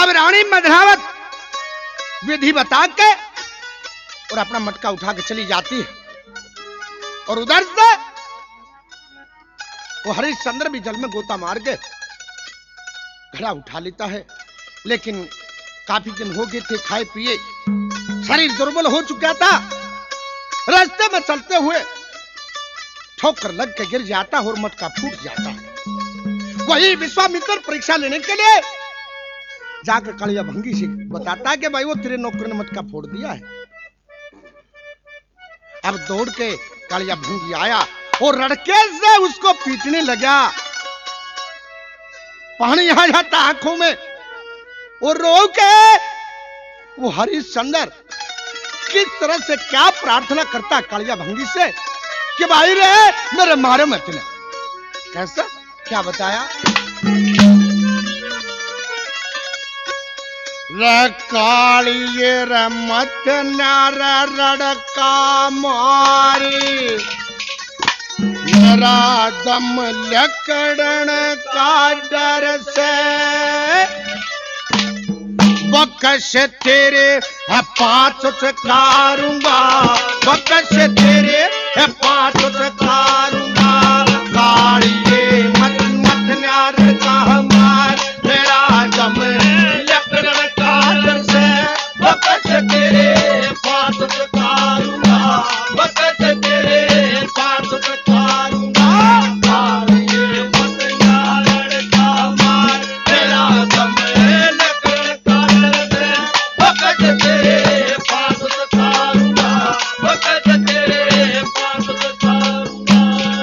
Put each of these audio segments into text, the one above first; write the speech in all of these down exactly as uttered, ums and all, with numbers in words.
अब रानी मधरावत विधि बता के और अपना मटका उठा के चली जाती है और उधर से वो हरिश्चंद्र भी जल में गोता मार के घड़ा उठा लेता है। लेकिन काफी दिन हो गए थे खाए पिए, शरीर दुर्बल हो चुका था। रास्ते में चलते हुए ठोकर लग के गिर जाता है और मटका फूट जाता है। वही विश्वामित्र परीक्षा लेने के लिए जाकर कालिया भंगी से बताता है कि भाई वो तेरे नौकर ने मटका फोड़ दिया है। अब दौड़ के कालिया भंगी आया और लड़के से उसको पीटने लगा। पानी आ जाता आंखों में और रो के वो हरिश्चंद्र किस तरह से क्या प्रार्थना करता कालिया भंगी से कि भाई रे मेरे मारे मत ना। कैसा क्या बताया? रे कालिए रे मत नार रड़का मारी, मेरा दम लकड़न का डर से, बकश तेरे है पांच चकारूंगा, बकश तेरे है पांच चकारूंगा। कालिए मत मत नार का मार, मेरा दम लकड़न का डर से, बकश तेरे पांच चकारूंगा, बकश तेरे पांच चकारूंगा। कालिए मत नार का मार, मेरा दम लकड़न का डर से, बकश तेरे पांच चकारूंगा, बकश तेरे पांच चकारूंगा।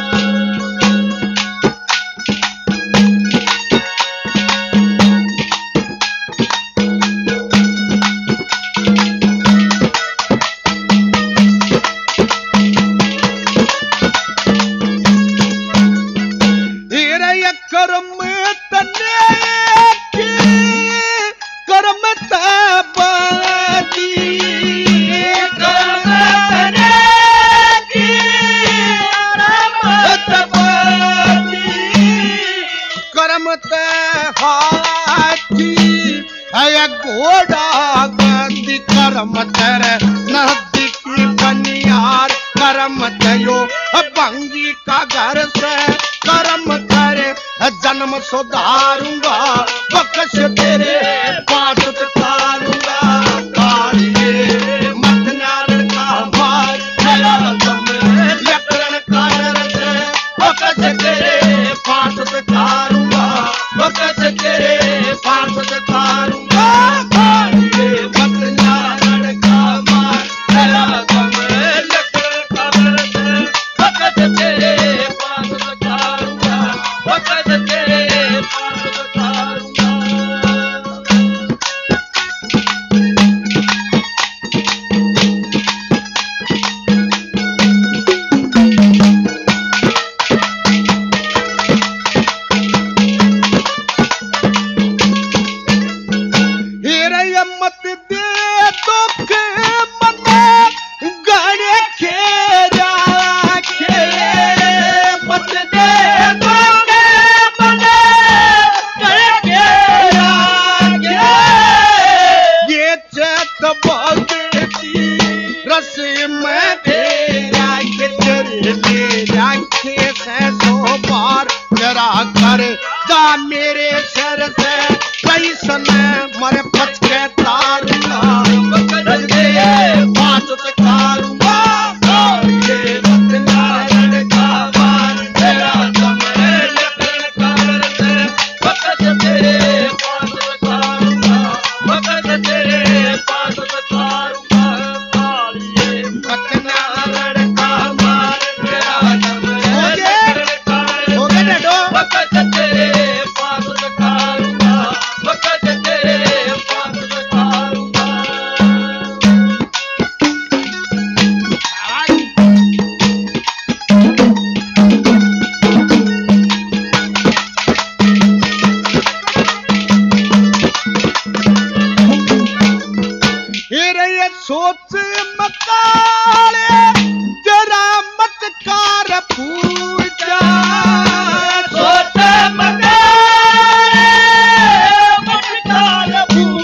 कर्म तने की कर्म तबादी, कर्म तने की कर्म तबादी, कर्म तहाती है घोड़ा गंदी, कर्म तेरे नजदीकी बनियार, कर्म तयो भंगी का घर से, कर्म करे जन्म सुधारूंगा, बकश तेरे पांच चकारूंगा। कालिए मत नार का मार, मेरा दम लकड़न का डर से, बकश तेरे पांच चकारूंगा, बकश तेरे पांच चकारूंगा। कालिए मत नार का मार, मेरा दम लकड़न का डर से, बकश तेरे पांच चकारूंगा, बकश तेरे पांच चकारूंगा। हीरे मत दे दुख मने गणे खेरा खे, मत दे दुख मने गणे खेरा खे। ये चेत भगती रस में तेरा के तेरे मेरा खे से सो बार तेरा कर जा मेरे सर से, कैसन मरे पचके तारूंगा, बकश तेरे पांच चकारूंगा। कालिए मत नार का मार, मेरा दम लकड़न का डर से, बकश तेरे पांच चकारूंगा, बकश तेरे पांच चकारूंगा। कालिए मत नार का मार, मेरा दम लकड़न का डर से, बकश तेरे पांच चकारूंगा, बकश तेरे पांच चकारूंगा। हीरे सोच मकाले जरा मत कार पूजा, सोच मकाले मत कार पूजा।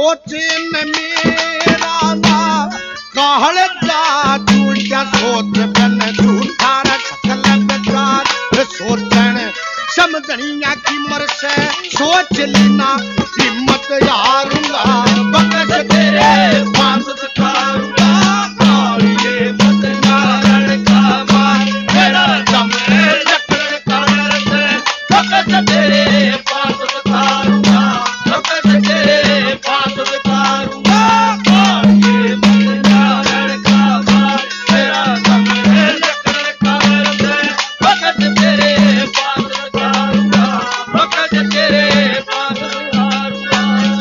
सोच में मेरा ना कहल जा झूठा सोच बन झूठा रखल बेकार सोचन समझनिया की मर से सोच लेना हिम्मत हारूंगा बकस तेरे पास सतारूंगा कालिए बदनारण का मार मेरा दम लकड़ का से बकस तेरे पास सतारूंगा बकस तेरे पास सतारूंगा कालिए बदनारण का मार मेरा दम लकड़ का से बकस तेरे पास सतारूंगा बकस तेरे पास सतारूंगा।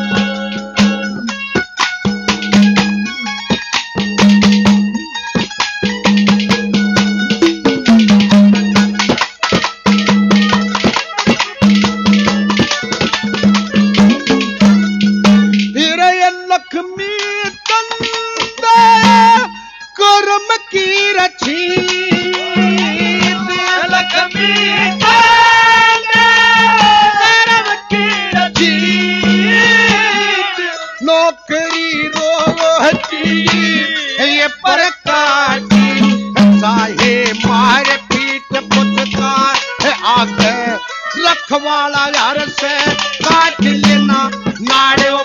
लक्ष्मी तंता कर्म की रची लक्ष्मी कर्म की रची नौकरी रोहती ये पर काटी चाहे मारे पीठ पुचकार आगे रखवाला यार से काट लेना नाड़े